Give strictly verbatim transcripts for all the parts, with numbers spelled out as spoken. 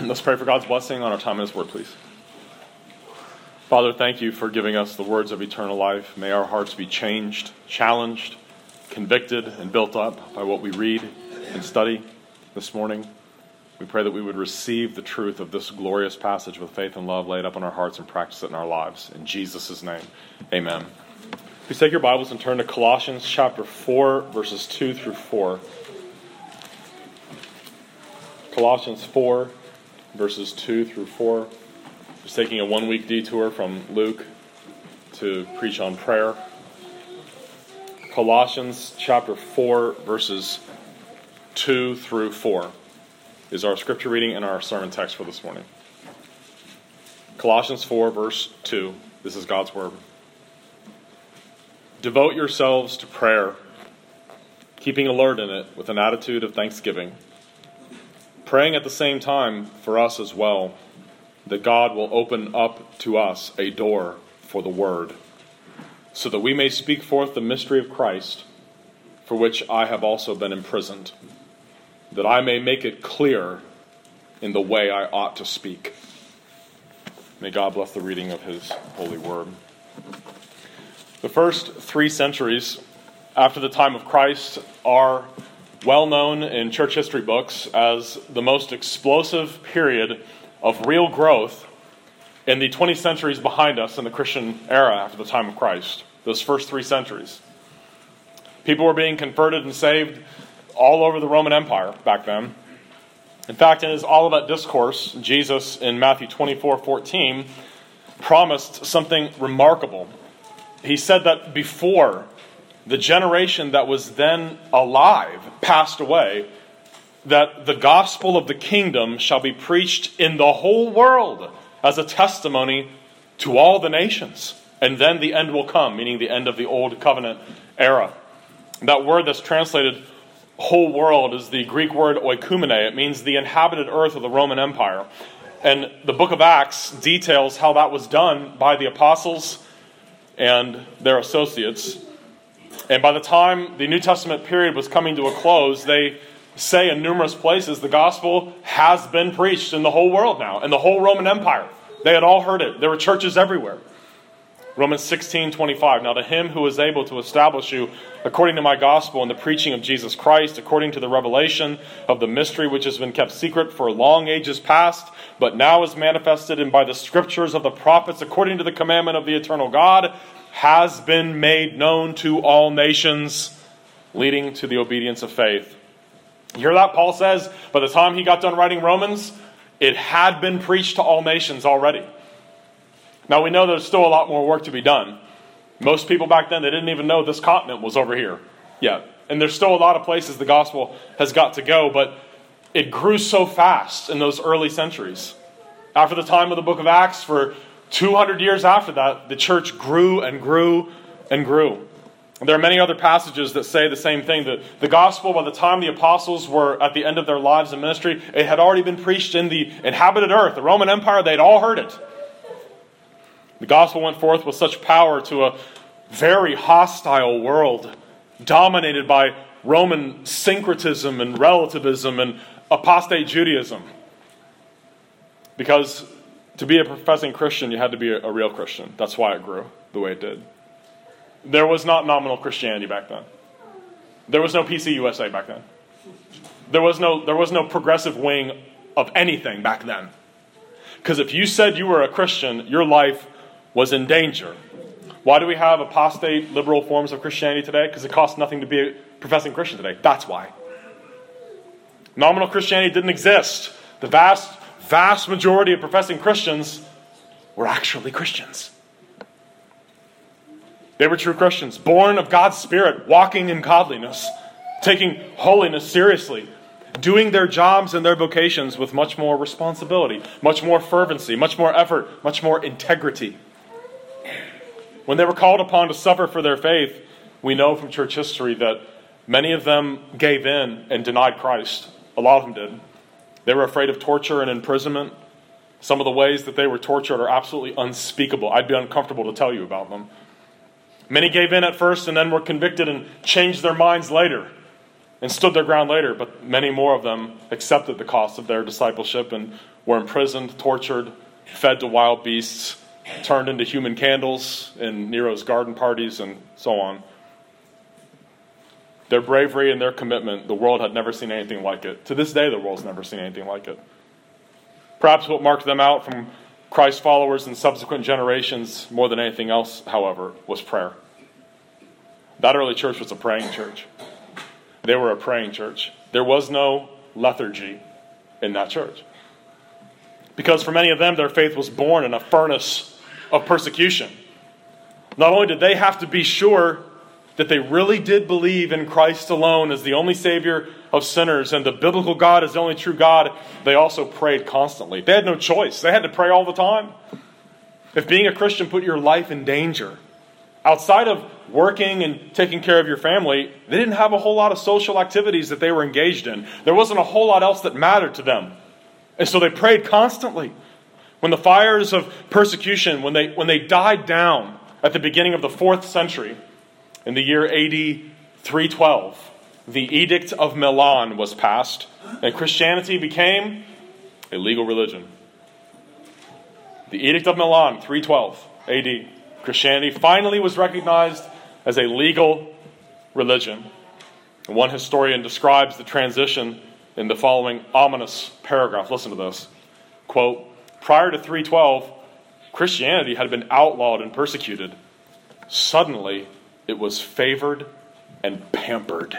Let's pray for God's blessing on our time in His Word, please. Father, thank you for giving us the words of eternal life. May our hearts be changed, challenged, convicted, and built up by what we read and study this morning. We pray that we would receive the truth of this glorious passage with faith and love laid up in our hearts and practice it in our lives. In Jesus' name, amen. Please take your Bibles and turn to Colossians chapter four, verses two through four. Colossians four, verses two through four. Just taking a one-week detour from Luke to preach on prayer. Colossians chapter four, verses two through four is our scripture reading and our sermon text for this morning. Colossians four, verse two. This is God's word. Devote yourselves to prayer, keeping alert in it with an attitude of thanksgiving, praying at the same time for us as well, that God will open up to us a door for the word, so that we may speak forth the mystery of Christ, for which I have also been imprisoned, that I may make it clear in the way I ought to speak. May God bless the reading of His holy word. The first three centuries after the time of Christ are well known in church history books as the most explosive period of real growth in the twenty centuries behind us in the Christian era after the time of Christ. Those first three centuries. People were being converted and saved all over the Roman Empire back then. In fact, in His Olivet Discourse, Jesus in Matthew twenty-four fourteen promised something remarkable. He said that before the generation that was then alive passed away, that the gospel of the kingdom shall be preached in the whole world as a testimony to all the nations. And then the end will come, meaning the end of the old covenant era. That word that's translated whole world is the Greek word oikumene. It means the inhabited earth of the Roman Empire. And the book of Acts details how that was done by the apostles and their associates. And by the time the New Testament period was coming to a close, they say in numerous places the gospel has been preached in the whole world now, in the whole Roman Empire. They had all heard it. There were churches everywhere. Romans sixteen twenty-five. Now to Him who is able to establish you according to my gospel and the preaching of Jesus Christ, according to the revelation of the mystery which has been kept secret for long ages past, but now is manifested and by the scriptures of the prophets, according to the commandment of the eternal God, has been made known to all nations, leading to the obedience of faith. You hear that? Paul says, by the time he got done writing Romans, it had been preached to all nations already. Now we know there's still a lot more work to be done. Most people back then, they didn't even know this continent was over here yet. And there's still a lot of places the gospel has got to go, but it grew so fast in those early centuries. After the time of the book of Acts, for two hundred years after that, the church grew and grew and grew. There are many other passages that say the same thing. That the gospel, by the time the apostles were at the end of their lives and ministry, it had already been preached in the inhabited earth, the Roman Empire. They'd all heard it. The gospel went forth with such power to a very hostile world, dominated by Roman syncretism and relativism and apostate Judaism. Because to be a professing Christian, you had to be a, a real Christian. That's why it grew the way it did. There was not nominal Christianity back then. There was no P C U S A back then. There was no, there was no progressive wing of anything back then. Because if you said you were a Christian, your life was in danger. Why do we have apostate liberal forms of Christianity today? Because it costs nothing to be a professing Christian today. That's why. Nominal Christianity didn't exist. The vast, vast majority of professing Christians were actually Christians. They were true Christians, born of God's Spirit, walking in godliness, taking holiness seriously, doing their jobs and their vocations with much more responsibility, much more fervency, much more effort, much more integrity. When they were called upon to suffer for their faith, we know from church history that many of them gave in and denied Christ. A lot of them did. They were afraid of torture and imprisonment. Some of the ways that they were tortured are absolutely unspeakable. I'd be uncomfortable to tell you about them. Many gave in at first and then were convicted and changed their minds later and stood their ground later, but many more of them accepted the cost of their discipleship and were imprisoned, tortured, fed to wild beasts, turned into human candles in Nero's garden parties, and so on. Their bravery and their commitment, the world had never seen anything like it. To this day, the world's never seen anything like it. Perhaps what marked them out from Christ followers in subsequent generations more than anything else, however, was prayer. That early church was a praying church. They were a praying church. There was no lethargy in that church. Because for many of them, their faith was born in a furnace of persecution. Not only did they have to be sure that they really did believe in Christ alone as the only Savior of sinners and the biblical God as the only true God, they also prayed constantly. They had no choice. They had to pray all the time. If being a Christian put your life in danger, outside of working and taking care of your family, they didn't have a whole lot of social activities that they were engaged in. There wasn't a whole lot else that mattered to them. And so they prayed constantly. When the fires of persecution, when they, when they died down at the beginning of the fourth century, in the year A D three twelve, the Edict of Milan was passed, and Christianity became a legal religion. The Edict of Milan, three twelve A D, Christianity finally was recognized as a legal religion. And one historian describes the transition in the following ominous paragraph. Listen to this. Quote, prior to three twelve, Christianity had been outlawed and persecuted. Suddenly, it was favored and pampered.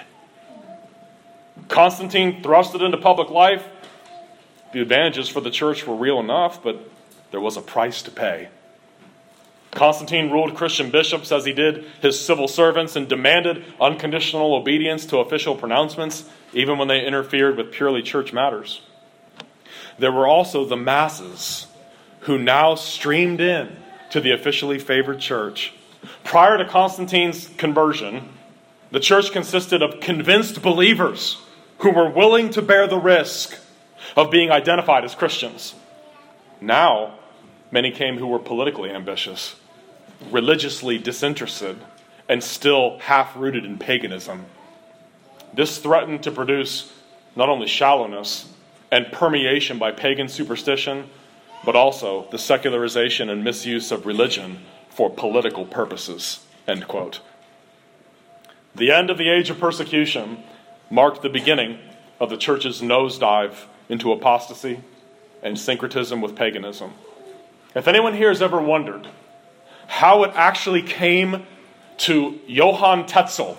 Constantine thrust it into public life. The advantages for the church were real enough, but there was a price to pay. Constantine ruled Christian bishops as he did his civil servants and demanded unconditional obedience to official pronouncements, even when they interfered with purely church matters. There were also the masses who now streamed in to the officially favored church. Prior to Constantine's conversion, the church consisted of convinced believers who were willing to bear the risk of being identified as Christians. Now, many came who were politically ambitious, religiously disinterested, and still half-rooted in paganism. This threatened to produce not only shallowness and permeation by pagan superstition, but also the secularization and misuse of religion for political purposes. End quote. The end of the age of persecution marked the beginning of the church's nosedive into apostasy and syncretism with paganism. If anyone here has ever wondered how it actually came to Johann Tetzel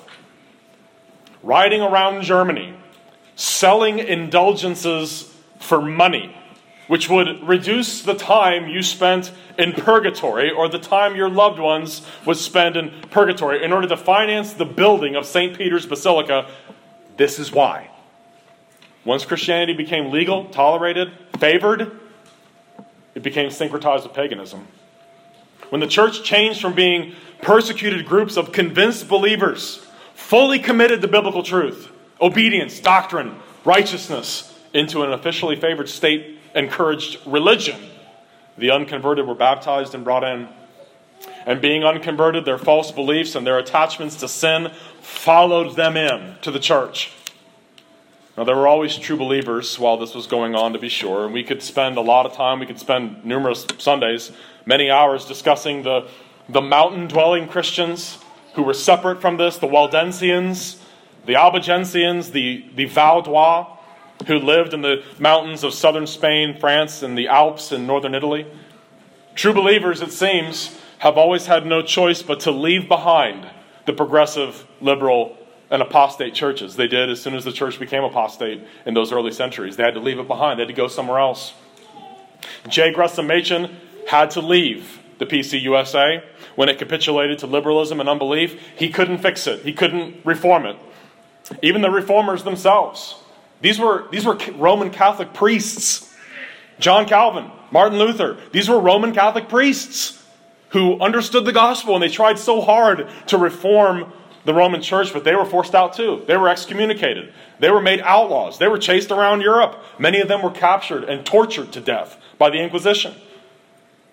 riding around Germany selling indulgences for money, which would reduce the time you spent in purgatory or the time your loved ones would spend in purgatory in order to finance the building of Saint Peter's Basilica, this is why. Once Christianity became legal, tolerated, favored, it became syncretized with paganism. When the church changed from being persecuted groups of convinced believers, fully committed to biblical truth, obedience, doctrine, righteousness, into an officially favored state-encouraged religion, the unconverted were baptized and brought in. And being unconverted, their false beliefs and their attachments to sin followed them in to the church. Now, there were always true believers while this was going on, to be sure, and we could spend a lot of time, we could spend numerous Sundays, many hours discussing the, the mountain-dwelling Christians who were separate from this, the Waldensians, the Albigensians, the, the Vaudois, who lived in the mountains of southern Spain, France, and the Alps in northern Italy. True believers, it seems, have always had no choice but to leave behind the progressive, liberal, and apostate churches. They did as soon as the church became apostate in those early centuries. They had to leave it behind. They had to go somewhere else. J. Gresham Machen had to leave the P C U S A when it capitulated to liberalism and unbelief. He couldn't fix it. He couldn't reform it. Even the reformers themselves. These were, these were Roman Catholic priests. John Calvin, Martin Luther. These were Roman Catholic priests who understood the gospel, and they tried so hard to reform the Roman church, but they were forced out too. They were excommunicated. They were made outlaws. They were chased around Europe. Many of them were captured and tortured to death by the Inquisition.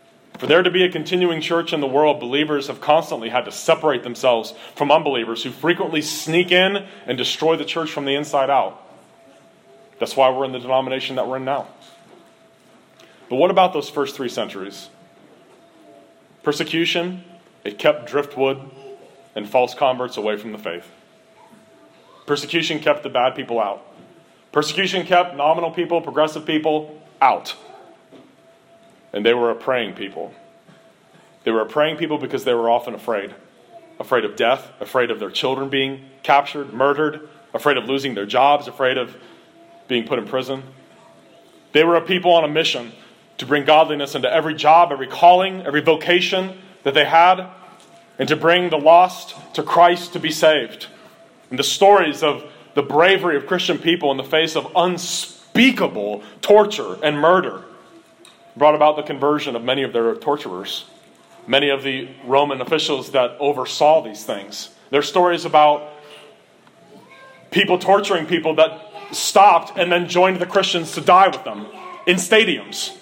For there to be a continuing church in the world, believers have constantly had to separate themselves from unbelievers who frequently sneak in and destroy the church from the inside out. That's why we're in the denomination that we're in now. But what about those first three centuries? Persecution, it kept driftwood and false converts away from the faith. Persecution kept the bad people out. Persecution kept nominal people, progressive people out. And they were a praying people. They were a praying people because they were often afraid. Afraid of death, afraid of their children being captured, murdered, afraid of losing their jobs, afraid of being put in prison. They were a people on a mission to bring godliness into every job, every calling, every vocation that they had, and to bring the lost to Christ to be saved. And the stories of the bravery of Christian people in the face of unspeakable torture and murder brought about the conversion of many of their torturers, many of the Roman officials that oversaw these things. There's stories about people torturing people that stopped and then joined the Christians to die with them in stadiums.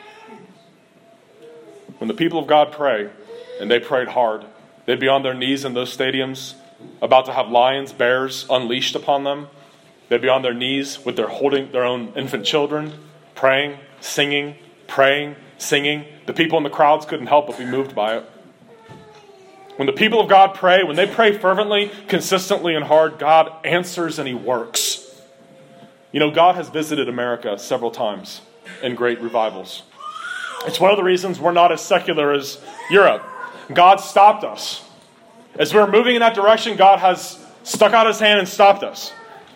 When the people of God pray, and they prayed hard, they'd be on their knees in those stadiums, about to have lions, bears unleashed upon them. They'd be on their knees with their holding their own infant children, praying, singing, praying, singing. The people in the crowds couldn't help but be moved by it. When the people of God pray, when they pray fervently, consistently, and hard, God answers and He works. You know, God has visited America several times in great revivals. It's one of the reasons we're not as secular as Europe. God stopped us. As we're moving in that direction, God has stuck out His hand and stopped us.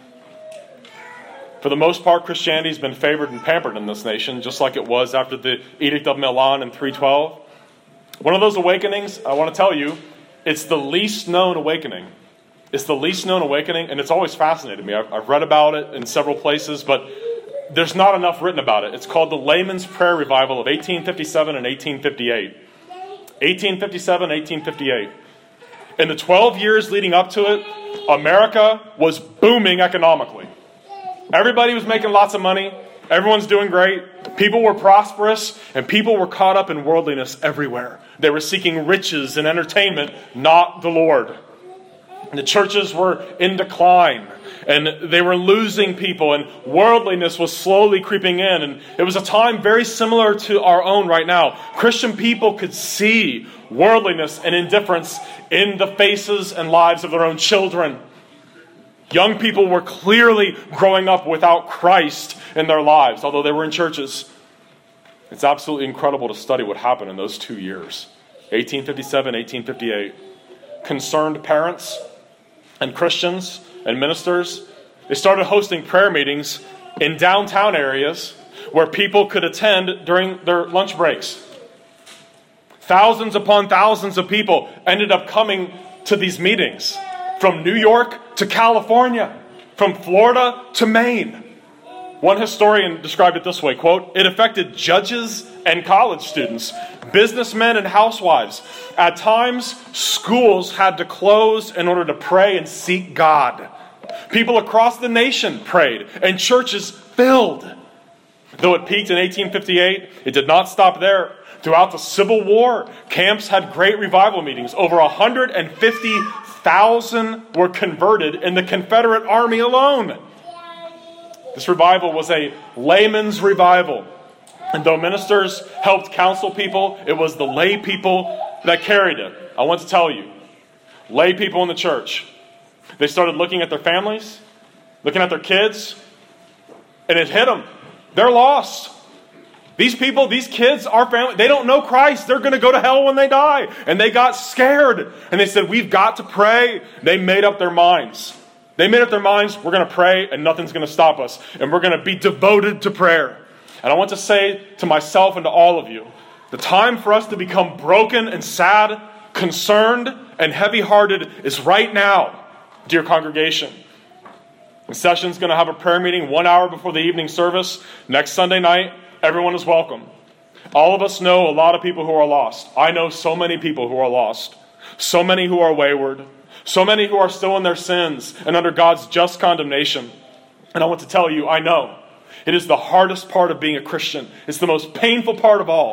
For the most part, Christianity has been favored and pampered in this nation, just like it was after the Edict of Milan in three twelve. One of those awakenings, I want to tell you, it's the least known awakening. It's the least known awakening, and it's always fascinated me. I've, I've read about it in several places, but there's not enough written about it. It's called the Layman's Prayer Revival of eighteen fifty-seven and eighteen fifty-eight. eighteen fifty-seven, eighteen fifty-eight. In the twelve years leading up to it, America was booming economically. Everybody was making lots of money. Everyone's doing great. People were prosperous, and people were caught up in worldliness everywhere. They were seeking riches and entertainment, not the Lord. The churches were in decline, and they were losing people, and worldliness was slowly creeping in. And it was a time very similar to our own right now. Christian people could see worldliness and indifference in the faces and lives of their own children. Young people were clearly growing up without Christ in their lives, although they were in churches. It's absolutely incredible to study what happened in those two years, eighteen fifty-seven, eighteen fifty-eight. Concerned parents and Christians and ministers, they started hosting prayer meetings in downtown areas where people could attend during their lunch breaks. Thousands upon thousands of people ended up coming to these meetings, from New York to California, from Florida to Maine. One historian described it this way, quote, "It affected judges and college students, businessmen and housewives. At times, schools had to close in order to pray and seek God. People across the nation prayed, and churches filled." Though it peaked in eighteen fifty-eight, it did not stop there. Throughout the Civil War, camps had great revival meetings. Over one hundred fifty thousand were converted in the Confederate Army alone. This revival was a layman's revival. And though ministers helped counsel people, it was the lay people that carried it. I want to tell you, lay people in the church, they started looking at their families, looking at their kids, and it hit them. They're lost. These people, these kids, our family, they don't know Christ. They're going to go to hell when they die. And they got scared. And they said, we've got to pray. They made up their minds. They made up their minds, we're going to pray and nothing's going to stop us. And we're going to be devoted to prayer. And I want to say to myself and to all of you, the time for us to become broken and sad, concerned and heavy-hearted is right now, dear congregation. The session's going to have a prayer meeting one hour before the evening service. Next Sunday night, everyone is welcome. All of us know a lot of people who are lost. I know so many people who are lost. So many who are wayward. So many who are still in their sins and under God's just condemnation. And I want to tell you, I know. It is the hardest part of being a Christian. It's the most painful part of all.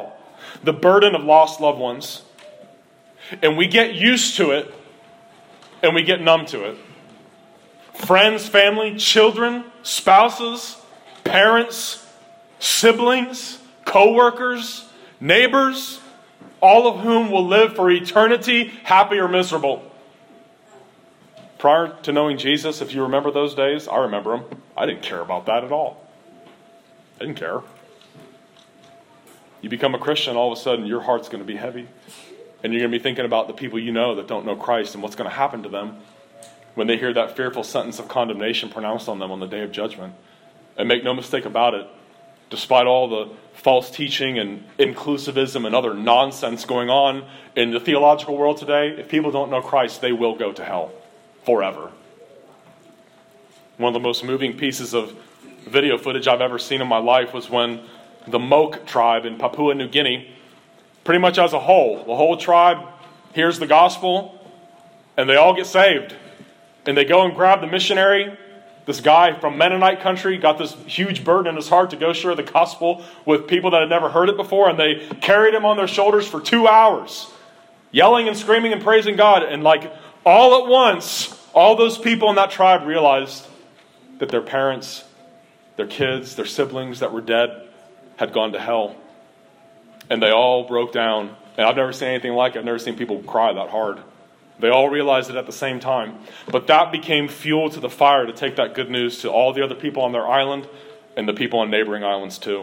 the burden of lost loved ones. And we get used to it, and we get numb to it. Friends, family, children, spouses, parents, siblings, co-workers, neighbors, all of whom will live for eternity, happy or miserable. Prior to knowing Jesus, if you remember those days, I remember them. I didn't care about that at all. I didn't care. You become a Christian, all of a sudden your heart's going to be heavy. And you're going to be thinking about the people you know that don't know Christ and what's going to happen to them when they hear that fearful sentence of condemnation pronounced on them on the day of judgment. And make no mistake about it, despite all the false teaching and inclusivism and other nonsense going on in the theological world today, if people don't know Christ, they will go to hell forever. One of the most moving pieces of video footage I've ever seen in my life was when the Moke tribe in Papua New Guinea, pretty much as a whole, the whole tribe hears the gospel and they all get saved. And they go and grab the missionary. This guy from Mennonite country got this huge burden in his heart to go share the gospel with people that had never heard it before. And they carried him on their shoulders for two hours, yelling and screaming and praising God. And like all at once, all those people in that tribe realized that their parents, their kids, their siblings that were dead had gone to hell. And they all broke down. And I've never seen anything like it. I've never seen people cry that hard. They all realized it at the same time. But that became fuel to the fire to take that good news to all the other people on their island and the people on neighboring islands too.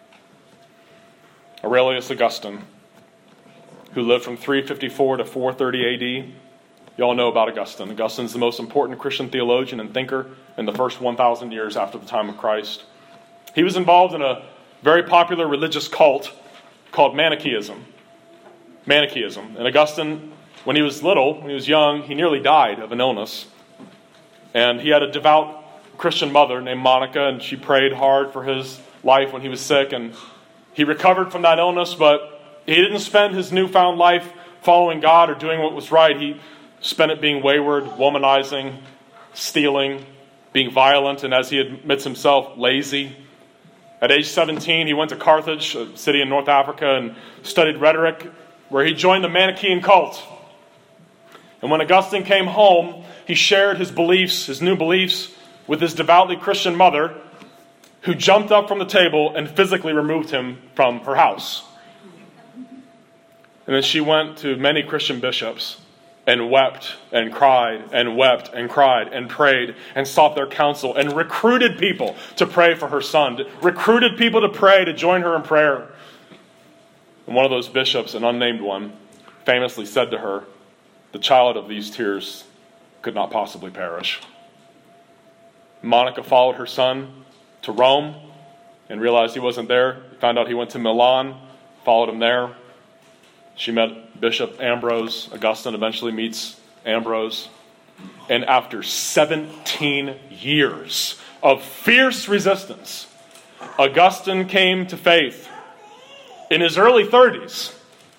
Aurelius Augustine, who lived from three fifty-four to four thirty A D. You all know about Augustine. Augustine's the most important Christian theologian and thinker in the first one thousand years after the time of Christ. He was involved in a very popular religious cult called Manichaeism. Manichaeism. And Augustine, when he was little, when he was young, he nearly died of an illness. And he had a devout Christian mother named Monica, and she prayed hard for his life when he was sick. And he recovered from that illness, but he didn't spend his newfound life following God or doing what was right. He spent it being wayward, womanizing, stealing, being violent, and as he admits himself, lazy. At age seventeen, he went to Carthage, a city in North Africa, and studied rhetoric, where he joined the Manichaean cult. And when Augustine came home, he shared his beliefs, his new beliefs, with his devoutly Christian mother, who jumped up from the table and physically removed him from her house. And then she went to many Christian bishops and wept and cried and wept and cried and prayed and sought their counsel and recruited people to pray for her son, recruited people to pray, to join her in prayer. And one of those bishops, an unnamed one, famously said to her, "The child of these tears could not possibly perish." Monica followed her son to Rome and realized he wasn't there. Found out he went to Milan, followed him there. She met Bishop Ambrose. Augustine eventually meets Ambrose. And after seventeen years of fierce resistance, Augustine came to faith in his early thirties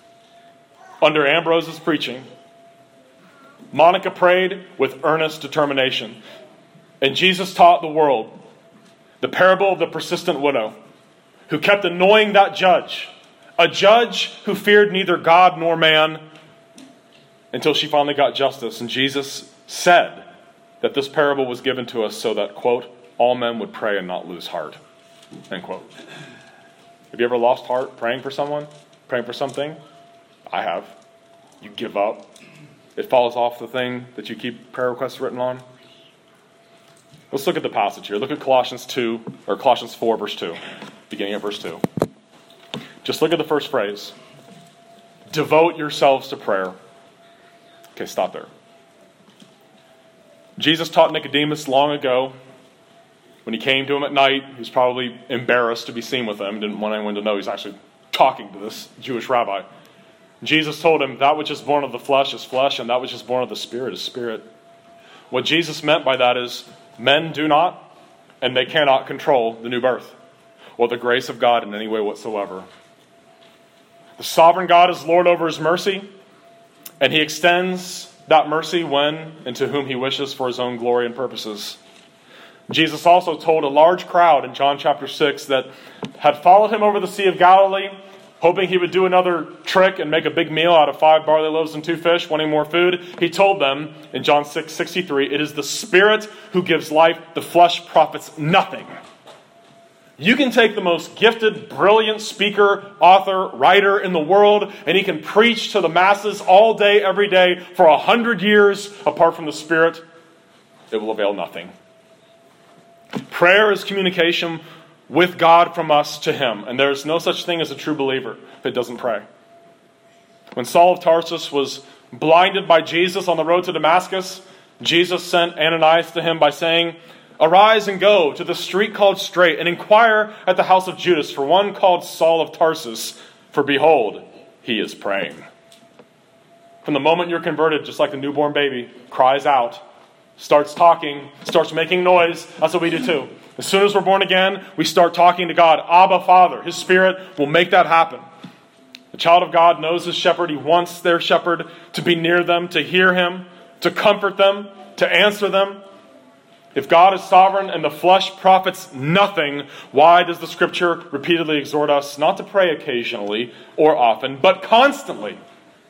under Ambrose's preaching. Monica prayed with earnest determination. And Jesus taught the world the parable of the persistent widow who kept annoying that judge, a judge who feared neither God nor man, until she finally got justice. And Jesus said that this parable was given to us so that, quote, all men would pray and not lose heart, end quote. Have you ever lost heart praying for someone, praying for something? I have. You give up. It falls off the thing that you keep prayer requests written on. Let's look at the passage here. Look at Colossians two, or Colossians four, verse two, beginning at verse two. Just look at the first phrase. Devote yourselves to prayer. Okay, stop there. Jesus taught Nicodemus long ago. When he came to him at night, he was probably embarrassed to be seen with them. Didn't want anyone to know he's actually talking to this Jewish rabbi. Jesus told him, that which is born of the flesh is flesh, and that which is born of the spirit is spirit. What Jesus meant by that is, men do not, and they cannot control the new birth, or the grace of God in any way whatsoever. The sovereign God is Lord over his mercy, and he extends that mercy when and to whom he wishes for his own glory and purposes. Jesus also told a large crowd in John chapter six that had followed him over the Sea of Galilee hoping he would do another trick and make a big meal out of five barley loaves and two fish, wanting more food, he told them in John six sixty-three, "It is the Spirit who gives life, the flesh profits nothing." You can take the most gifted, brilliant speaker, author, writer in the world, and he can preach to the masses all day, every day, for a hundred years. Apart from the Spirit, it will avail nothing. Prayer is communication with God from us to Him, and there is no such thing as a true believer that doesn't pray. When Saul of Tarsus was blinded by Jesus on the road to Damascus, Jesus sent Ananias to him by saying, "Arise and go to the street called Straight, and inquire at the house of Judas for one called Saul of Tarsus, for behold, he is praying." From the moment you're converted, just like the newborn baby, cries out, starts talking, starts making noise. That's what we do too. As soon as we're born again, we start talking to God. Abba, Father. His Spirit will make that happen. The child of God knows his shepherd. He wants their shepherd to be near them, to hear him, to comfort them, to answer them. If God is sovereign and the flesh profits nothing, why does the Scripture repeatedly exhort us not to pray occasionally or often, but constantly?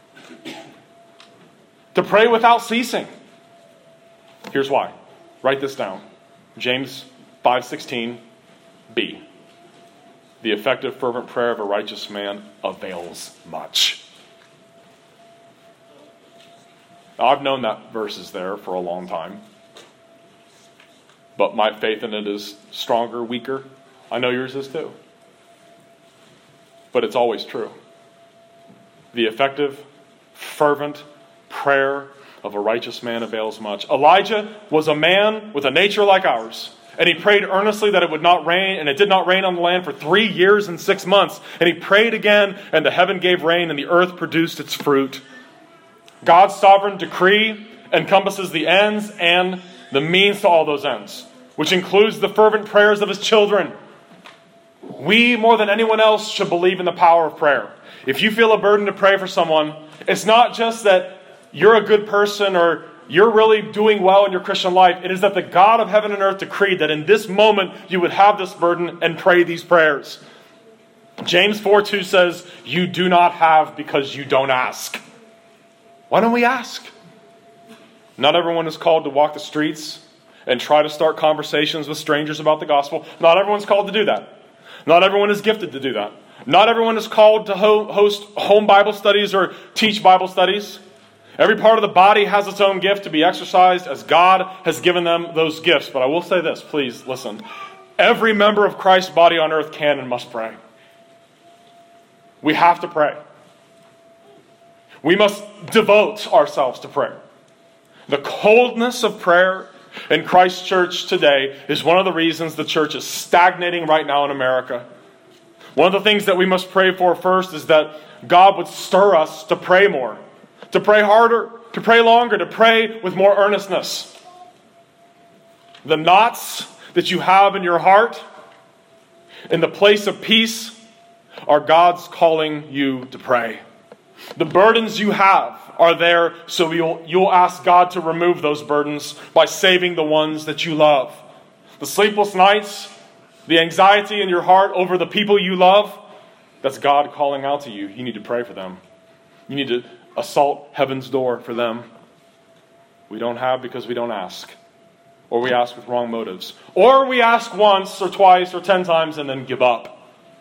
To pray without ceasing. Here's why. Write this down. James five sixteen b. The effective fervent prayer of a righteous man avails much. Now, I've known that verse is there for a long time. But my faith in it is stronger, weaker. I know yours is too. But it's always true. The effective, fervent prayer of a righteous man avails much. Elijah was a man with a nature like ours. And he prayed earnestly that it would not rain. And it did not rain on the land for three years and six months. And he prayed again, and the heaven gave rain, and the earth produced its fruit. God's sovereign decree encompasses the ends and the means to all those ends, which includes the fervent prayers of His children. We, more than anyone else, should believe in the power of prayer. If you feel a burden to pray for someone, it's not just that you're a good person or you're really doing well in your Christian life. It is that the God of heaven and earth decreed that in this moment you would have this burden and pray these prayers. James four two says, "You do not have because you don't ask." Why don't we ask? Not everyone is called to walk the streets and try to start conversations with strangers about the gospel. Not everyone's called to do that. Not everyone is gifted to do that. Not everyone is called to ho- host home Bible studies or teach Bible studies. Every part of the body has its own gift to be exercised as God has given them those gifts. But I will say this, please listen. Every member of Christ's body on earth can and must pray. We have to pray. We must devote ourselves to prayer. The coldness of prayer in Christ's church today is one of the reasons the church is stagnating right now in America. One of the things that we must pray for first is that God would stir us to pray more, to pray harder, to pray longer, to pray with more earnestness. The knots that you have in your heart, in the place of peace, are God's calling you to pray. The burdens you have are there, so you'll, you'll ask God to remove those burdens by saving the ones that you love. The sleepless nights, the anxiety in your heart over the people you love, that's God calling out to you. You need to pray for them. You need to assault heaven's door for them. We don't have because we don't ask. Or we ask with wrong motives. Or we ask once or twice or ten times and then give up.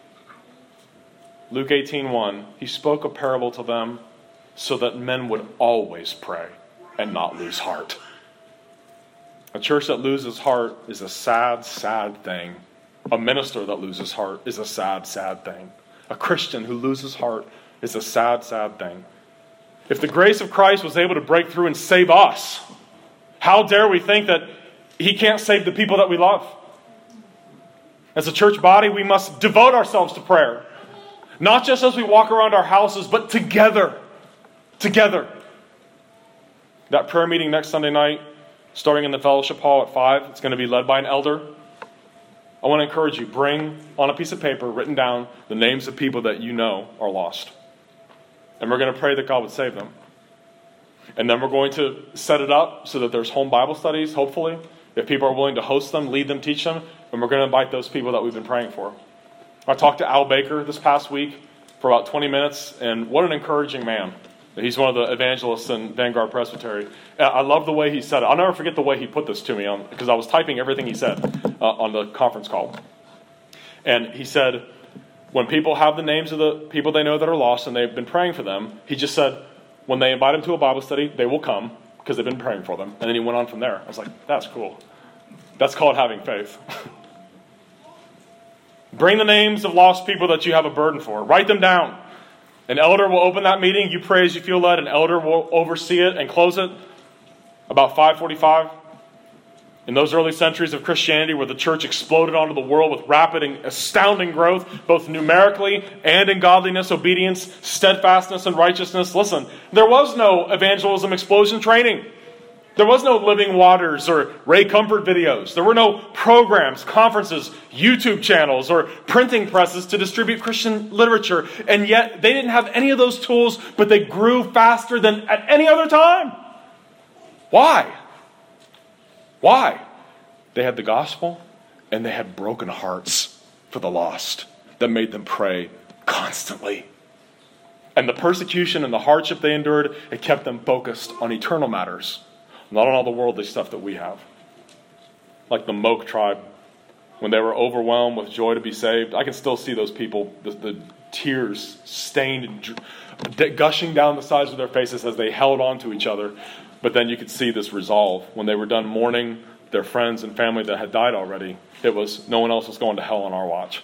Luke eighteen one, He spoke a parable to them so that men would always pray and not lose heart. A church that loses heart is a sad, sad thing. A minister that loses heart is a sad, sad thing. A Christian who loses heart is a sad, sad thing. If the grace of Christ was able to break through and save us, how dare we think that He can't save the people that we love? As a church body, we must devote ourselves to prayer. Not just as we walk around our houses, but together. Together. That prayer meeting next Sunday night, starting in the fellowship hall at five, it's going to be led by an elder. I want to encourage you, bring on a piece of paper written down the names of people that you know are lost. And we're going to pray that God would save them. And then we're going to set it up so that there's home Bible studies, hopefully. If people are willing to host them, lead them, teach them. And we're going to invite those people that we've been praying for. I talked to Al Baker this past week. for about twenty minutes, and what an encouraging man. He's one of the evangelists in Vanguard Presbytery. I love the way he said it. I'll never forget the way he put this to me, on, because I was typing everything he said uh, on the conference call. And he said, when people have the names of the people they know that are lost and they've been praying for them, he just said, when they invite them to a Bible study, they will come because they've been praying for them. And then he went on from there. I was like, that's cool. That's called having faith. Bring the names of lost people that you have a burden for. Write them down. An elder will open that meeting. You pray as you feel led. An elder will oversee it and close it. About five forty-five. In those early centuries of Christianity where the church exploded onto the world with rapid and astounding growth, both numerically and in godliness, obedience, steadfastness, and righteousness. Listen, there was no evangelism explosion training. There was no Living Waters or Ray Comfort videos. There were no programs, conferences, YouTube channels, or printing presses to distribute Christian literature. And yet, they didn't have any of those tools, but they grew faster than at any other time. Why? Why? They had the gospel, and they had broken hearts for the lost that made them pray constantly. And the persecution and the hardship they endured, it kept them focused on eternal matters. Not on all the worldly stuff that we have. Like the Moke tribe, when they were overwhelmed with joy to be saved. I can still see those people, the, the tears stained, gushing down the sides of their faces as they held on to each other. But then you could see this resolve. When they were done mourning their friends and family that had died already, it was no one else was going to hell on our watch.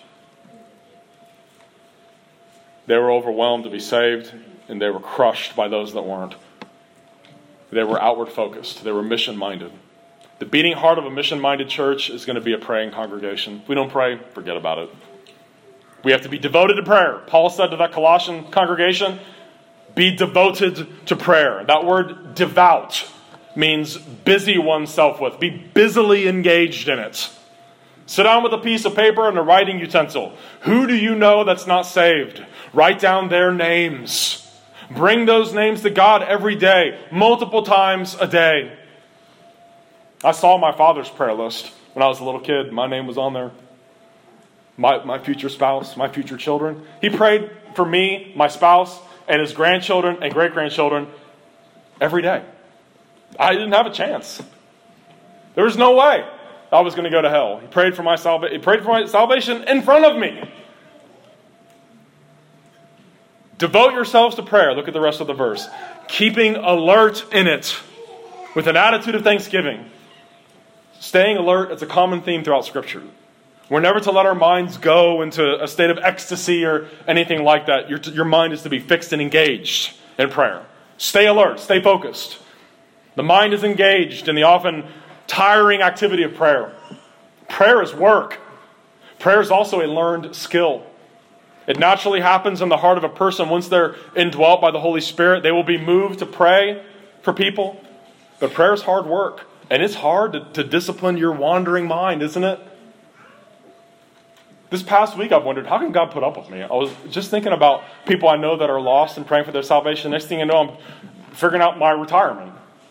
They were overwhelmed to be saved, and they were crushed by those that weren't. They were outward focused. They were mission minded. The beating heart of a mission minded church is going to be a praying congregation. If we don't pray, forget about it. We have to be devoted to prayer. Paul said to that Colossian congregation, be devoted to prayer. That word devout means busy oneself with. Be busily engaged in it. Sit down with a piece of paper and a writing utensil. Who do you know that's not saved? Write down their names. Bring those names to God every day, multiple times a day. I saw my father's prayer list when I was a little kid. My name was on there. My, my future spouse, my future children. He prayed for me, my spouse, and his grandchildren and great-grandchildren every day. I didn't have a chance. There was no way I was going to go to hell. He prayed for my salvation. He prayed for my salvation in front of me. Devote yourselves to prayer. Look at the rest of the verse. Keeping alert in it with an attitude of thanksgiving. Staying alert, it's a common theme throughout Scripture. We're never to let our minds go into a state of ecstasy or anything like that. Your, your mind is to be fixed and engaged in prayer. Stay alert. Stay focused. The mind is engaged in the often tiring activity of prayer. Prayer is work. Prayer is also a learned skill. It naturally happens in the heart of a person once they're indwelt by the Holy Spirit. They will be moved to pray for people. But prayer is hard work. And it's hard to, to discipline your wandering mind, isn't it? This past week I've wondered, how can God put up with me? I was just thinking about people I know that are lost and praying for their salvation. Next thing you know, I'm figuring out my retirement.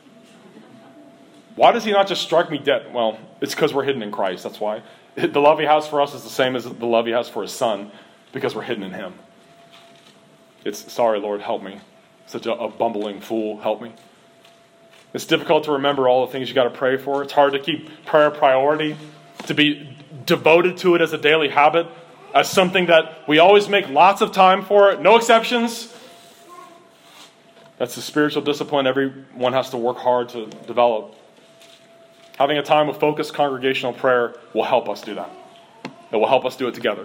Why does he not just strike me dead? Well, it's because we're hidden in Christ. That's why. The love he has for us is the same as the love he has for his son. Because we're hidden in him. It's, sorry, Lord, help me. Such a, a bumbling fool, help me. It's difficult to remember all the things you got to pray for. It's hard to keep prayer a priority, to be devoted to it as a daily habit, as something that we always make lots of time for, no exceptions. That's the spiritual discipline everyone has to work hard to develop. Having a time of focused congregational prayer will help us do that. It will help us do it together.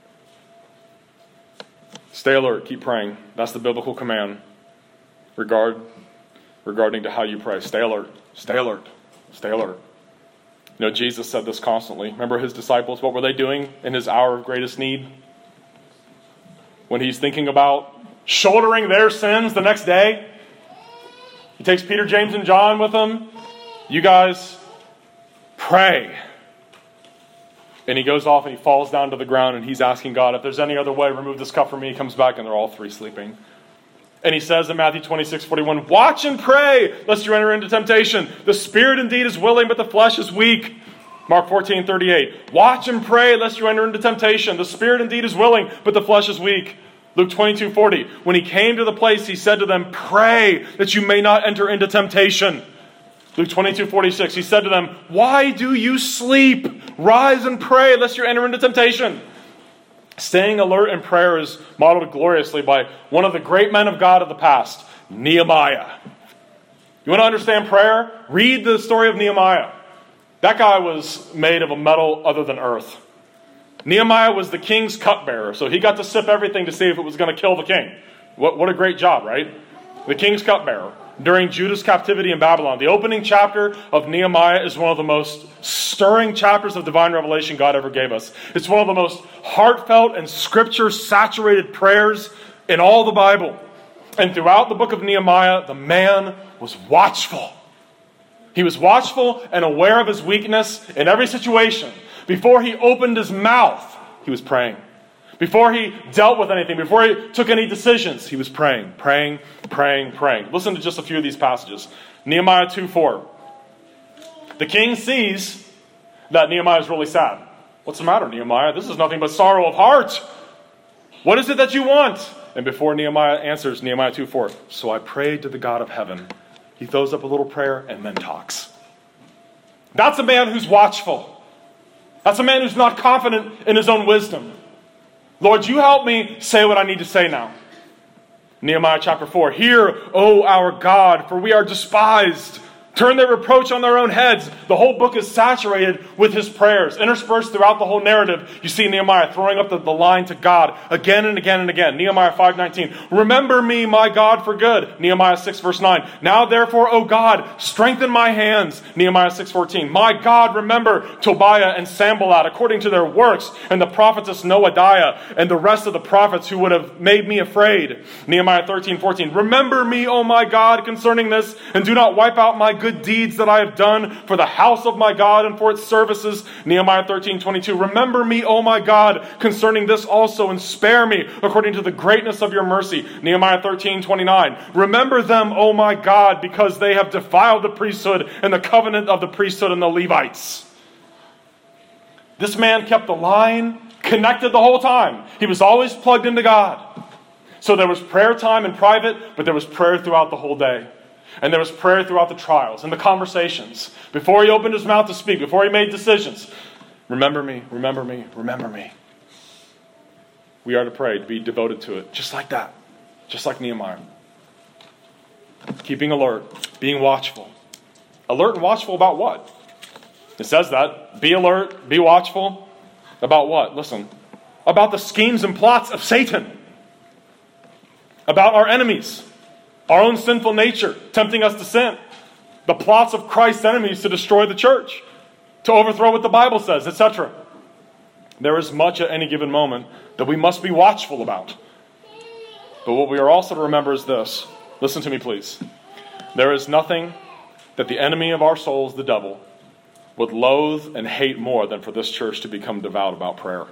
Stay alert, keep praying. That's the biblical command regard, regarding to how you pray. Stay alert, stay alert, stay alert. You know, Jesus said this constantly. Remember his disciples, what were they doing in his hour of greatest need? When he's thinking about shouldering their sins the next day, he takes Peter, James, and John with him. You guys, pray. And he goes off and he falls down to the ground and he's asking God, if there's any other way, remove this cup from me. He comes back and they're all three sleeping. And he says in Matthew twenty-six forty-one, watch and pray lest you enter into temptation. The spirit indeed is willing, but the flesh is weak. Mark fourteen thirty-eight, watch and pray lest you enter into temptation. The spirit indeed is willing, but the flesh is weak. Luke twenty-two forty, when he came to the place, he said to them, pray that you may not enter into temptation. Luke twenty-two forty-six, he said to them, why do you sleep? Rise and pray lest you enter into temptation. Staying alert in prayer is modeled gloriously by one of the great men of God of the past, Nehemiah. You want to understand prayer? Read the story of Nehemiah. That guy was made of a metal other than earth. Nehemiah was the king's cupbearer, so he got to sip everything to see if it was going to kill the king. What, what a great job, right? The king's cupbearer during Judah's captivity in Babylon. The opening chapter of Nehemiah is one of the most stirring chapters of divine revelation God ever gave us. It's one of the most heartfelt and scripture-saturated prayers in all the Bible. And throughout the book of Nehemiah, the man was watchful. He was watchful and aware of his weakness in every situation. Before he opened his mouth, he was praying. Before he dealt with anything, before he took any decisions, he was praying, praying, praying, praying. Listen to just a few of these passages. Nehemiah two four. The king sees that Nehemiah is really sad. What's the matter, Nehemiah? This is nothing but sorrow of heart. What is it that you want? And before Nehemiah answers, Nehemiah two four. So I prayed to the God of heaven. He throws up a little prayer and then talks. That's a man who's watchful. That's a man who's not confident in his own wisdom. Lord, you help me say what I need to say now. Nehemiah chapter four. Hear, O our God, for we are despised. Turn their reproach on their own heads. The whole book is saturated with his prayers. Interspersed throughout the whole narrative, you see Nehemiah throwing up the, the line to God again and again and again. Nehemiah five nineteen. Remember me, my God, for good. Nehemiah six verse nine. Now therefore, O God, strengthen my hands. Nehemiah six fourteen. My God, remember Tobiah and Sanballat according to their works, and the prophetess Noadiah and the rest of the prophets who would have made me afraid. Nehemiah thirteen fourteen. Remember me, O my God, concerning this, and do not wipe out my good deeds that I have done for the house of my God and for its services. Nehemiah thirteen twenty-two. Remember me, O my God, concerning this also, and spare me according to the greatness of your mercy. Nehemiah thirteen twenty-nine. Remember them, O my God, because they have defiled the priesthood and the covenant of the priesthood and the Levites. This man kept the line connected the whole time. He was always plugged into God. So there was prayer time in private, but there was prayer throughout the whole day. And there was prayer throughout the trials and the conversations. Before he opened his mouth to speak, before he made decisions. Remember me, remember me, remember me. We are to pray, to be devoted to it. Just like that. Just like Nehemiah. Keeping alert. Being watchful. Alert and watchful about what? It says that. Be alert, be watchful. About what? Listen. About the schemes and plots of Satan. About our enemies. Our own sinful nature tempting us to sin. The plots of Christ's enemies to destroy the church. To overthrow what the Bible says, et cetera. There is much at any given moment that we must be watchful about. But what we are also to remember is this. Listen to me, please. There is nothing that the enemy of our souls, the devil, would loathe and hate more than for this church to become devout about prayer.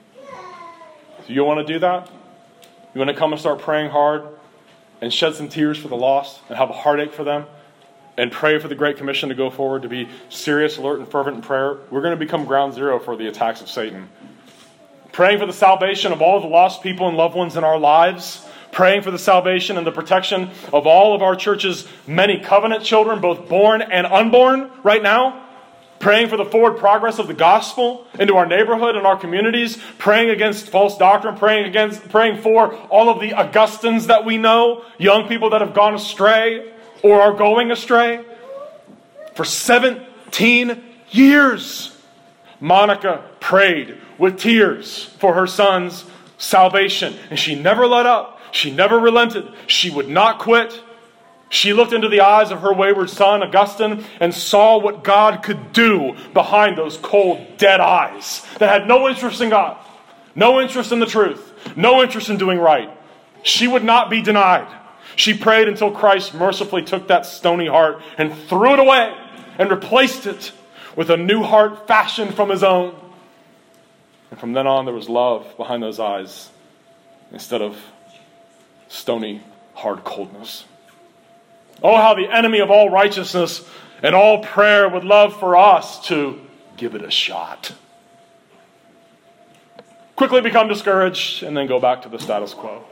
Do you want to do that? You want to come and start praying hard? And shed some tears for the lost, and have a heartache for them, and pray for the Great Commission to go forward, to be serious, alert, and fervent in prayer, we're going to become ground zero for the attacks of Satan. Praying for the salvation of all of the lost people and loved ones in our lives, praying for the salvation and the protection of all of our church's many covenant children, both born and unborn right now, praying for the forward progress of the gospel into our neighborhood and our communities, praying against false doctrine, praying against, praying for all of the Augustines that we know, young people that have gone astray or are going astray. For seventeen years, Monica prayed with tears for her son's salvation, and she never let up. She never relented. She would not quit. She looked into the eyes of her wayward son, Augustine, and saw what God could do behind those cold, dead eyes that had no interest in God, no interest in the truth, no interest in doing right. She would not be denied. She prayed until Christ mercifully took that stony heart and threw it away and replaced it with a new heart fashioned from his own. And from then on, there was love behind those eyes instead of stony, hard coldness. Oh, how the enemy of all righteousness and all prayer would love for us to give it a shot. quickly become discouraged, and then go back to the status quo.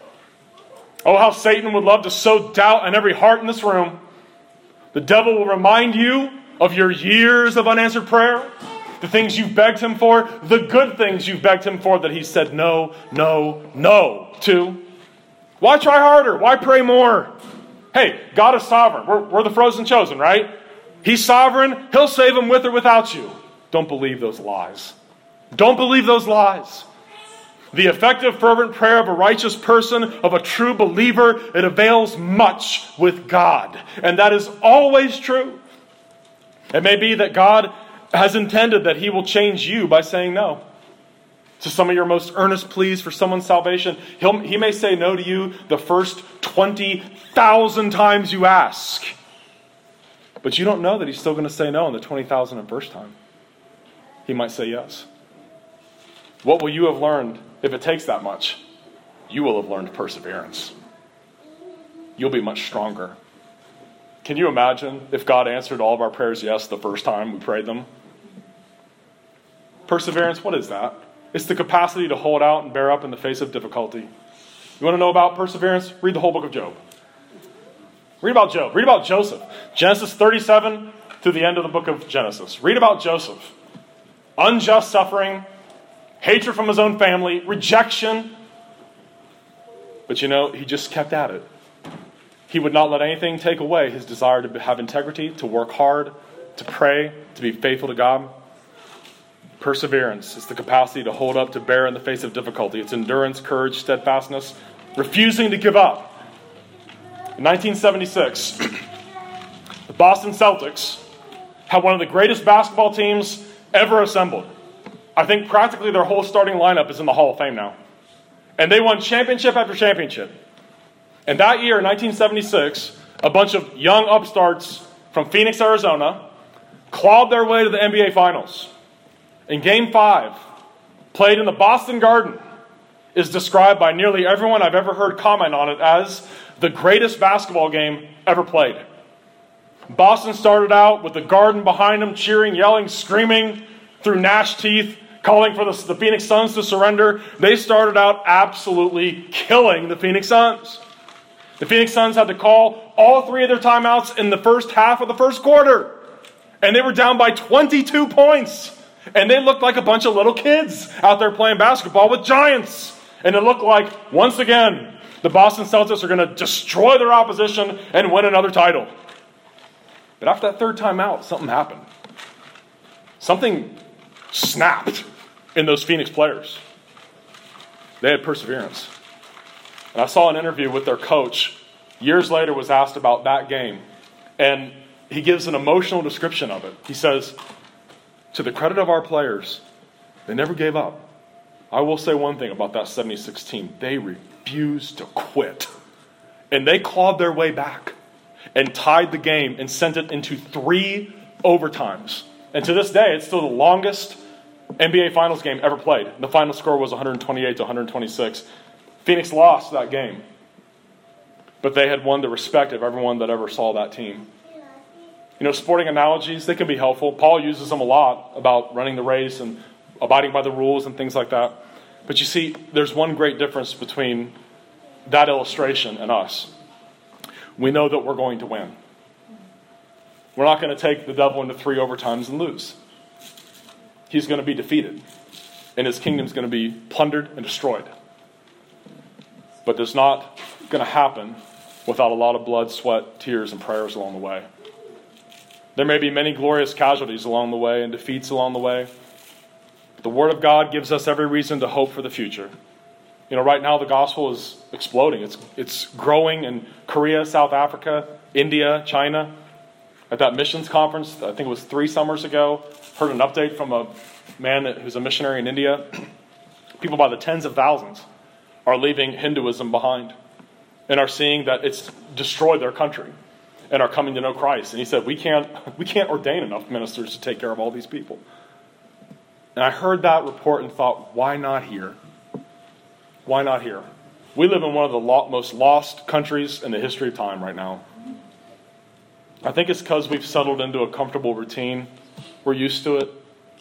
Oh, how Satan would love to sow doubt in every heart in this room. The devil will remind you of your years of unanswered prayer, the things you've begged him for, the good things you've begged him for that he said no, no, no to. Why try harder? Why pray more? Hey, God is sovereign. We're, we're the frozen chosen, right? He's sovereign. He'll save them with or without you. Don't believe those lies. Don't believe those lies. The effective, fervent prayer of a righteous person, of a true believer, it avails much with God. And that is always true. It may be that God has intended that he will change you by saying no to some of your most earnest pleas for someone's salvation. He'll, he may say no to you the first twenty thousand times you ask. But you don't know that he's still going to say no on the twenty thousand first time. He might say yes. What will you have learned if it takes that much? You will have learned perseverance. You'll be much stronger. Can you imagine if God answered all of our prayers yes the first time we prayed them? Perseverance, what is that? It's the capacity to hold out and bear up in the face of difficulty. You want to know about perseverance? Read the whole book of Job. Read about Job. Read about Joseph. Genesis thirty-seven to the end of the book of Genesis. Read about Joseph. Unjust suffering, hatred from his own family, rejection. But you know, he just kept at it. He would not let anything take away his desire to have integrity, to work hard, to pray, to be faithful to God. Perseverance is the capacity to hold up, to bear in the face of difficulty. It's endurance, courage, steadfastness, refusing to give up. In nineteen seventy-six, the Boston Celtics had one of the greatest basketball teams ever assembled. I think practically their whole starting lineup is in the Hall of Fame now. And they won championship after championship. And that year, in nineteen seventy-six, a bunch of young upstarts from Phoenix, Arizona, clawed their way to the N B A Finals. In Game five, played in the Boston Garden, is described by nearly everyone I've ever heard comment on it as the greatest basketball game ever played. Boston started out with the Garden behind them, cheering, yelling, screaming through gnashed teeth, calling for the, the Phoenix Suns to surrender. They started out absolutely killing the Phoenix Suns. The Phoenix Suns had to call all three of their timeouts in the first half of the first quarter. And they were down by twenty-two points. And they looked like a bunch of little kids out there playing basketball with giants. And it looked like, once again, the Boston Celtics are going to destroy their opposition and win another title. But after that third timeout, something happened. Something snapped in those Phoenix players. They had perseverance. And I saw an interview with their coach years later, was asked about that game. And he gives an emotional description of it. He says, to the credit of our players, they never gave up. I will say one thing about that seventy-six team. They refused to quit. And they clawed their way back and tied the game and sent it into three overtimes. And to this day, it's still the longest N B A Finals game ever played. The final score was one twenty-eight to one twenty-six. Phoenix lost that game. But they had won the respect of everyone that ever saw that team. You know, sporting analogies, they can be helpful. Paul uses them a lot about running the race and abiding by the rules and things like that. But you see, there's one great difference between that illustration and us. We know that we're going to win. We're not going to take the devil into three overtimes and lose. He's going to be defeated. And his kingdom's going to be plundered and destroyed. But it's not going to happen without a lot of blood, sweat, tears, and prayers along the way. There may be many glorious casualties along the way and defeats along the way. But the Word of God gives us every reason to hope for the future. You know, right now the gospel is exploding. It's it's growing in Korea, South Africa, India, China. At that missions conference, I think it was three summers ago, heard an update from a man that, who's a missionary in India. People by the tens of thousands are leaving Hinduism behind and are seeing that it's destroyed their country and are coming to know Christ. And he said, we can't we can't ordain enough ministers to take care of all these people. And I heard that report and thought, why not here? Why not here? We live in one of the lo- most lost countries in the history of time right now. I think it's because we've settled into a comfortable routine. We're used to it.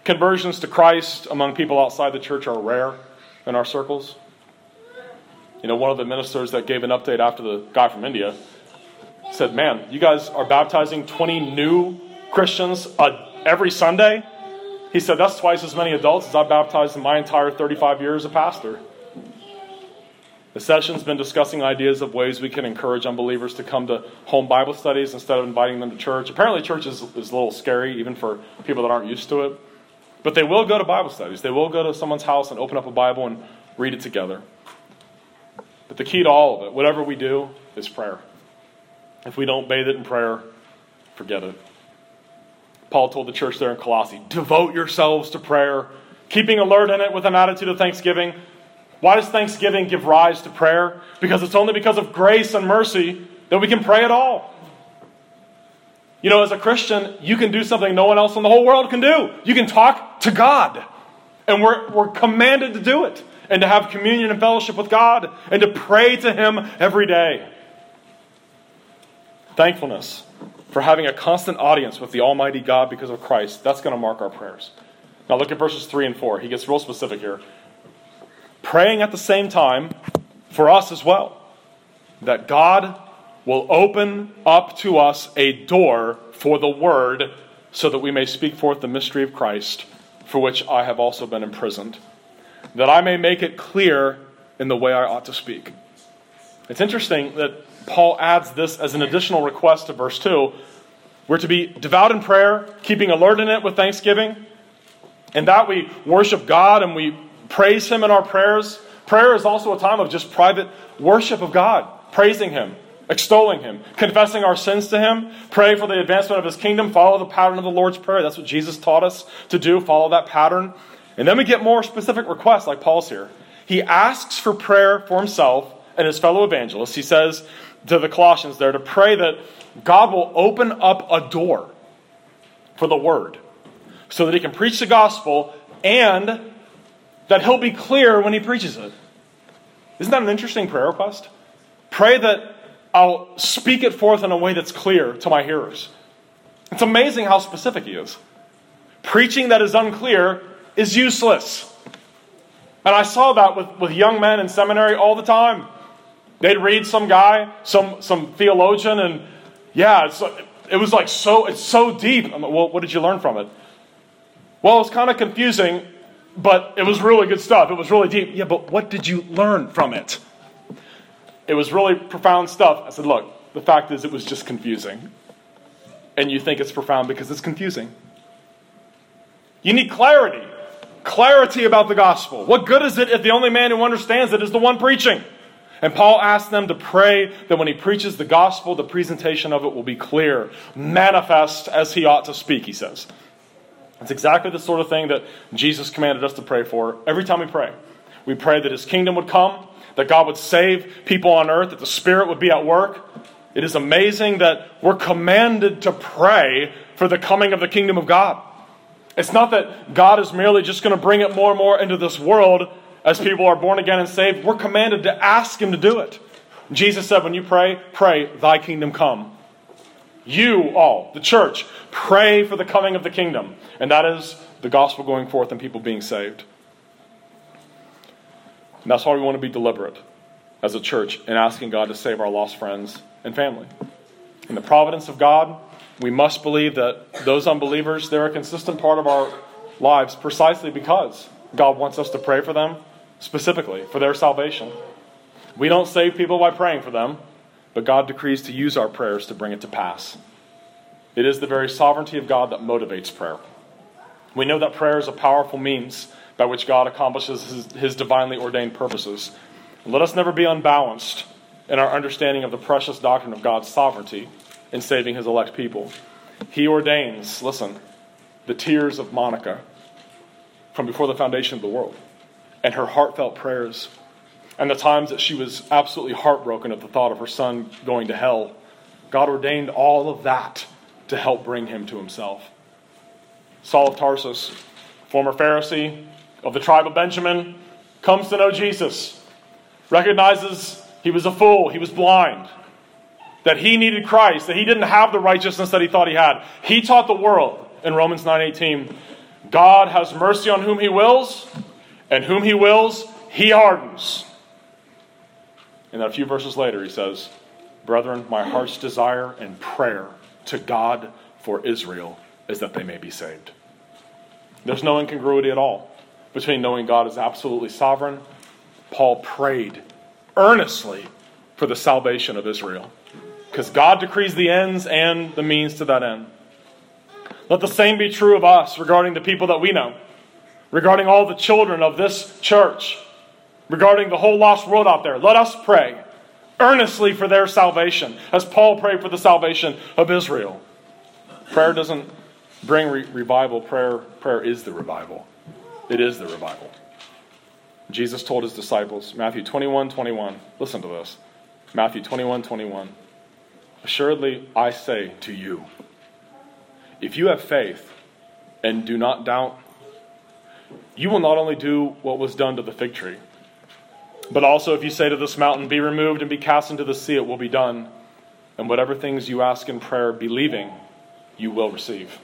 Conversions to Christ among people outside the church are rare in our circles. You know, one of the ministers that gave an update after the guy from India said, man, you guys are baptizing twenty new Christians uh, every Sunday? He said, that's twice as many adults as I've baptized in my entire thirty-five years as a pastor. The session's been discussing ideas of ways we can encourage unbelievers to come to home Bible studies instead of inviting them to church. Apparently church is, is a little scary, even for people that aren't used to it. But they will go to Bible studies. They will go to someone's house and open up a Bible and read it together. But the key to all of it, whatever we do, is prayer. If we don't bathe it in prayer, forget it. Paul told the church there in Colossae, devote yourselves to prayer, keeping alert in it with an attitude of thanksgiving. Why does thanksgiving give rise to prayer? Because it's only because of grace and mercy that we can pray at all. You know, as a Christian, you can do something no one else in the whole world can do. You can talk to God. And we're, we're commanded to do it. And to have communion and fellowship with God. And to pray to Him every day. Thankfulness for having a constant audience with the Almighty God because of Christ. That's going to mark our prayers. Now look at verses three and four. He gets real specific here. Praying at the same time for us as well. That God will open up to us a door for the word so that we may speak forth the mystery of Christ, for which I have also been imprisoned. That I may make it clear in the way I ought to speak. It's interesting that Paul adds this as an additional request to verse two. We're to be devout in prayer, keeping alert in it with thanksgiving. And that we worship God and we praise Him in our prayers. Prayer is also a time of just private worship of God. Praising Him, extolling Him, confessing our sins to Him. Pray for the advancement of His kingdom. Follow the pattern of the Lord's Prayer. That's what Jesus taught us to do. Follow that pattern. And then we get more specific requests like Paul's here. He asks for prayer for himself and his fellow evangelists. He says to the Colossians there to pray that God will open up a door for the word so that He can preach the gospel and that He'll be clear when He preaches it. Isn't that an interesting prayer request? Pray that I'll speak it forth in a way that's clear to my hearers. It's amazing how specific he is. Preaching that is unclear is useless. And I saw that with, with young men in seminary all the time. They'd read some guy, some some theologian, and yeah, it's, it was like so, it's so deep. I'm like, well, what did you learn from it? Well, it's kind of confusing, but it was really good stuff. It was really deep. Yeah, but what did you learn from it? It was really profound stuff. I said, look, the fact is it was just confusing. And you think it's profound because it's confusing. You need clarity. Clarity about the gospel. What good is it if the only man who understands it is the one preaching? And Paul asked them to pray that when he preaches the gospel, the presentation of it will be clear, manifest as he ought to speak, he says. It's exactly the sort of thing that Jesus commanded us to pray for every time we pray. We pray that His kingdom would come, that God would save people on earth, that the Spirit would be at work. It is amazing that we're commanded to pray for the coming of the kingdom of God. It's not that God is merely just going to bring it more and more into this world as people are born again and saved. We're commanded to ask Him to do it. Jesus said, when you pray, pray, thy kingdom come. You all, the church, pray for the coming of the kingdom. And that is the gospel going forth and people being saved. And that's why we want to be deliberate as a church in asking God to save our lost friends and family. In the providence of God, we must believe that those unbelievers, they're a consistent part of our lives precisely because God wants us to pray for them specifically for their salvation. We don't save people by praying for them, but God decrees to use our prayers to bring it to pass. It is the very sovereignty of God that motivates prayer. We know that prayer is a powerful means by which God accomplishes his, his divinely ordained purposes. Let us never be unbalanced in our understanding of the precious doctrine of God's sovereignty in saving His elect people. He ordains, listen, the tears of Monica from before the foundation of the world, and her heartfelt prayers, and the times that she was absolutely heartbroken at the thought of her son going to hell. God ordained all of that to help bring him to Himself. Saul of Tarsus, former Pharisee of the tribe of Benjamin, comes to know Jesus, recognizes he was a fool, he was blind, that he needed Christ, that he didn't have the righteousness that he thought he had. He taught the world in Romans nine eighteen, God has mercy on whom he wills, and whom he wills, he hardens. And then a few verses later he says, brethren, my heart's desire and prayer to God for Israel is that they may be saved. There's no incongruity at all between knowing God is absolutely sovereign. Paul prayed earnestly for the salvation of Israel, because God decrees the ends and the means to that end. Let the same be true of us regarding the people that we know, regarding all the children of this church, regarding the whole lost world out there. Let us pray earnestly for their salvation, as Paul prayed for the salvation of Israel. Prayer doesn't bring re- revival. Prayer, prayer is the revival. It is the revival. Jesus told his disciples, Matthew twenty-one twenty-one. Listen to this. Matthew twenty-one twenty-one. Assuredly, I say to you, if you have faith and do not doubt, you will not only do what was done to the fig tree, but also if you say to this mountain, be removed and be cast into the sea, it will be done. And whatever things you ask in prayer, believing, you will receive.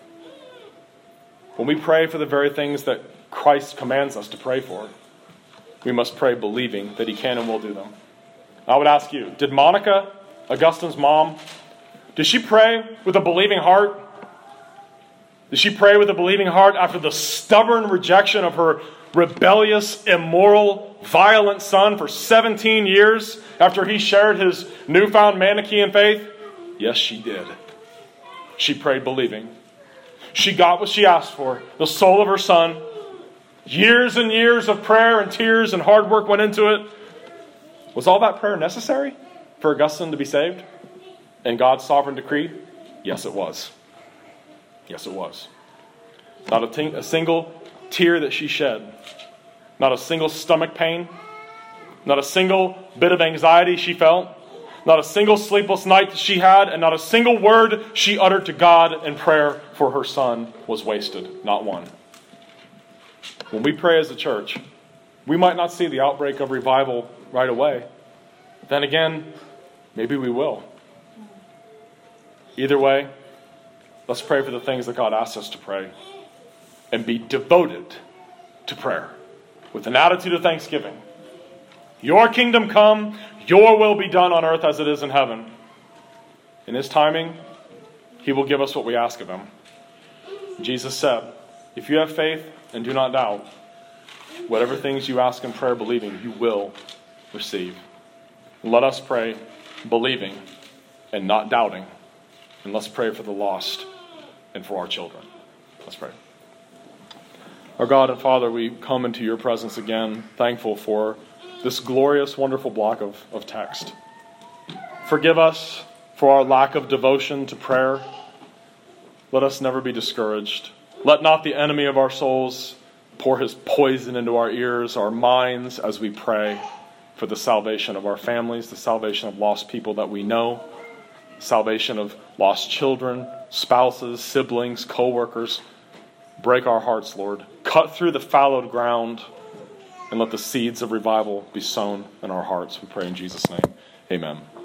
When we pray for the very things that Christ commands us to pray for, we must pray believing that he can and will do them. I would ask you, did Monica, Augustine's mom, did she pray with a believing heart? Did she pray with a believing heart after the stubborn rejection of her rebellious, immoral, violent son for seventeen years after he shared his newfound Manichaean faith? Yes, she did. She prayed believing. She got what she asked for, the soul of her son. Years and years of prayer and tears and hard work went into it. Was all that prayer necessary for Augustine to be saved? In God's sovereign decree? Yes, it was. Yes, it was. Not a, t- a single tear that she shed. Not a single stomach pain. Not a single bit of anxiety she felt. Not a single sleepless night that she had. And not a single word she uttered to God in prayer for her son was wasted. Not one. When we pray as a church, we might not see the outbreak of revival right away. Then again, maybe we will. Either way, let's pray for the things that God asks us to pray and be devoted to prayer with an attitude of thanksgiving. Your kingdom come, your will be done on earth as it is in heaven. In his timing, he will give us what we ask of him. Jesus said, if you have faith and do not doubt, whatever things you ask in prayer believing, you will receive. Let us pray believing and not doubting. And let's pray for the lost and for our children. Let's pray. Our God and Father, we come into your presence again, thankful for this glorious, wonderful block of, of text. Forgive us for our lack of devotion to prayer. Let us never be discouraged. Let not the enemy of our souls pour his poison into our ears, our minds, as we pray for the salvation of our families, the salvation of lost people that we know, salvation of lost children, spouses, siblings, co-workers. Break our hearts, Lord. Cut through the fallowed ground and let the seeds of revival be sown in our hearts. We pray in Jesus' name. Amen.